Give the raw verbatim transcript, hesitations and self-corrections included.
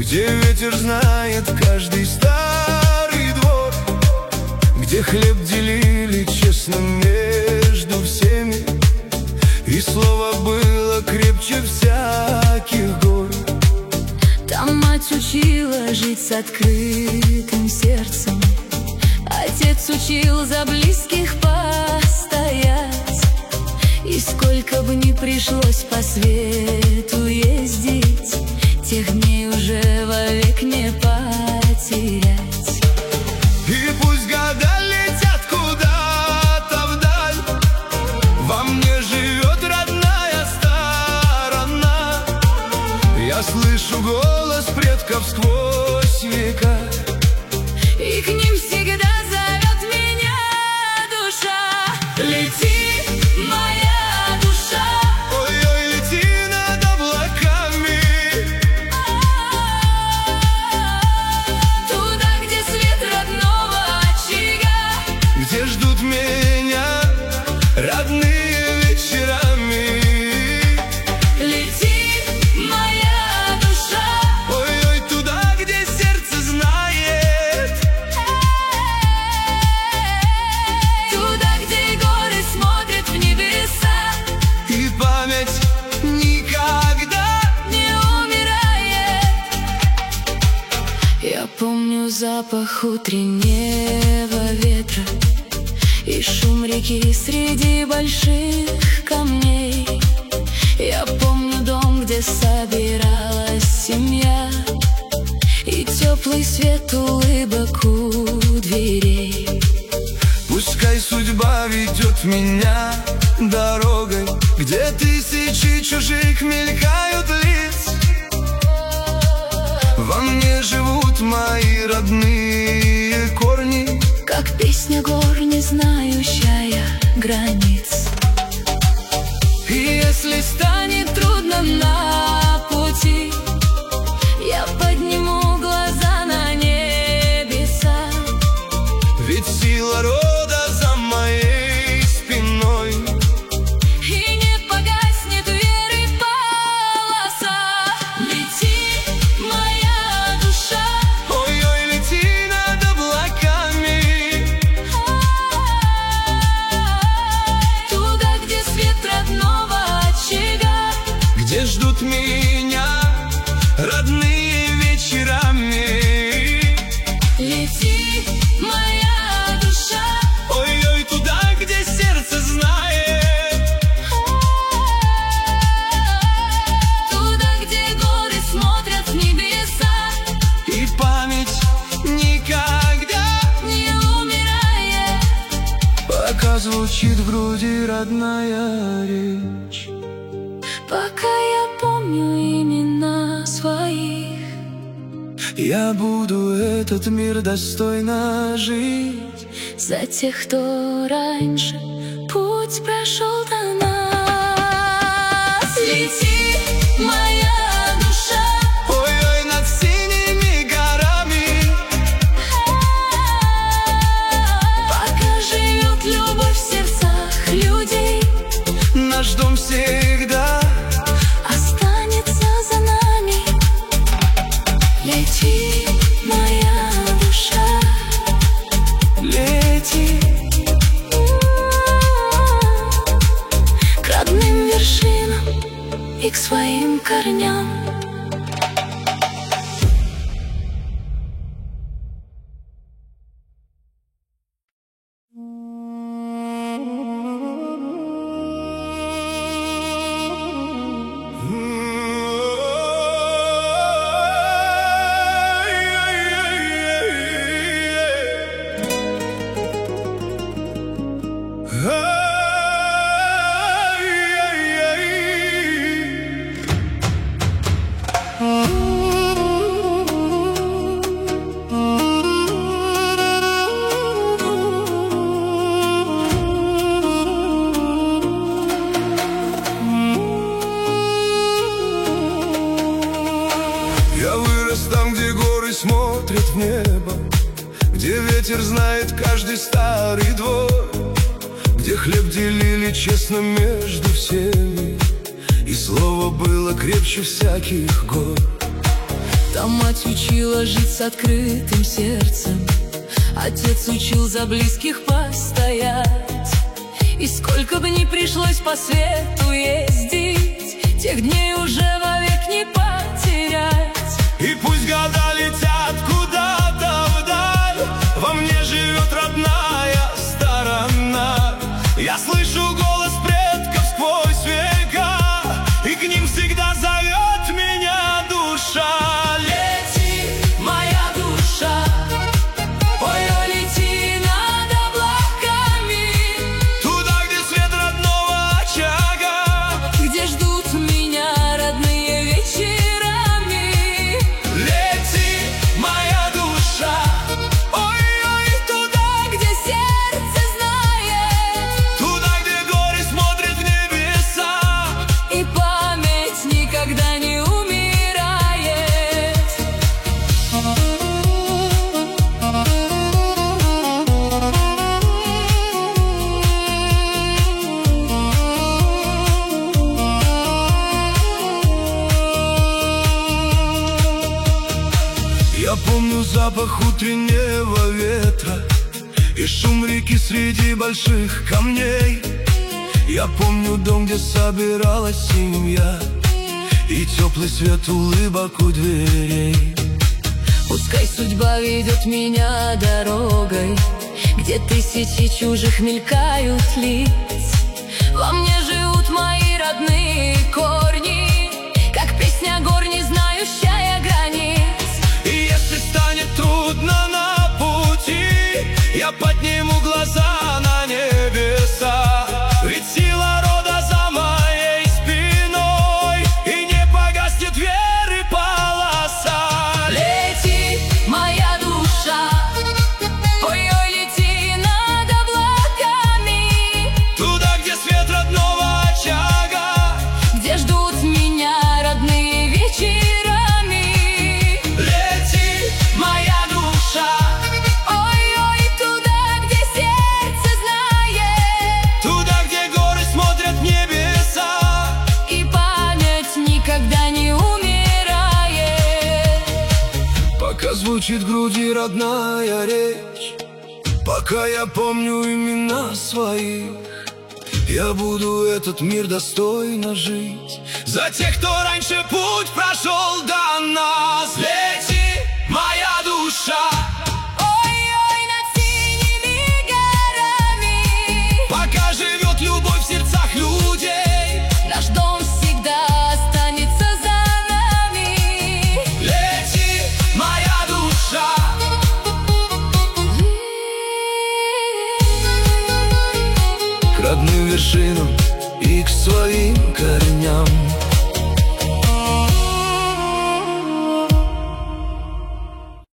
где ветер знает каждый старый двор, где хлеб делили честно между всеми, и слово было крепче всяких гор. Там мать учила жить с открытым сердцем, отец учил за близких постоять. И сколько бы ни пришлось по свету ездить, тех дней уже вовек не потерять. И пусть года летят куда-то вдаль, во мне живет родная сторона. Я слышу голос предков сквозь века, и к ним всегда зовет меня душа. Лети, моя душа, ой-ой, лети над облаками, туда, где свет родного очага, где ждут меня родные вечерами. Лети, моя душа, Ой-ой, туда, где сердце знает, туда, где горы смотрят в небеса, и память никогда. не умирает. Я помню запах утреннего ветра и шум реки среди больших камней. Я помню дом, где собиралась семья, и теплый свет улыбок у дверей. Пускай судьба ведет меня дорогой, где тысячи чужих мелькают лиц, во мне живут мои родные корни, Как песня гор, не знающая границ. и если Станет трудно на пути, я подниму глаза на небеса. ведь сила рода за моей спиной, И не погаснет веры полоса. Лети, моя душа, ой-ой, лети над облаками, туда, где свет родного очага, где ждут меня родные вечерами. лети, моя душа, Ой-ой, туда, где сердце знает, туда, где горы смотрят в небеса, и память никогда. не умирает. Пока звучит в груди родная речь, Пока я помню имена своих, я буду этот мир достойно жить. за тех, кто раньше путь прошел до нас. Лети, моя душа, Ой-ой, над синими горами, пока живет любовь в сердцах людей, наш дом всегда. останется за нами. Лети, моя душа, Лети, к родным вершинам и к своим корням. Я вырос там, где горы смотрят в небо, где ветер знает каждый старый двор, где хлеб делили честно между всеми, и слово было крепче всяких гор. Там мать учила жить с открытым сердцем, отец учил за близких постоять. И сколько бы ни пришлось по свету ездить, тех дней уже вовек не потерять. И пусть года летят куда-то вдаль, во мне живет родная сторона. Я слышу голос предков сквозь века, и к ним всегда зовет меня душа. Лети, моя душа, ой-ой, лети над облаками, Туда, где свет родного очага, где ждут меня родные вечерами. Лети, моя душа, Ой-ой, туда, где сердце знает, туда, где горы смотрят в небеса, и память никогда не умирает. Я помню запах утреннего ветра и шум реки среди больших камней. Я помню дом, где собиралась семья, и теплый свет улыбок у дверей. Пускай судьба ведет меня дорогой, где тысячи чужих мелькают лиц. Во мне живут мои родные корни, как песня гор, не знающая границ. И если станет трудно на пути, я подниму глаза на небеса, ведь сила рода за моей спиной, и не погаснет веры полоса. Лети, моя душа, ой-ой, лети над облаками, Туда, где свет родного очага, где ждут меня родные вечерами. Лети, моя душа, Ой-ой, туда, где сердце знает, туда, где горы смотрят в небеса, и память никогда не умирает. пока звучит в груди родная речь, пока я помню имена своих, я буду этот мир достойно жить за тех, кто раньше путь прошел до нас. Лети, моя душа, Ой-ой, над синими горами, пока живет любовь в сердцах людей. наш дом всегда останется за нами. Лети, моя душа, к родным вершинам и к своим корням.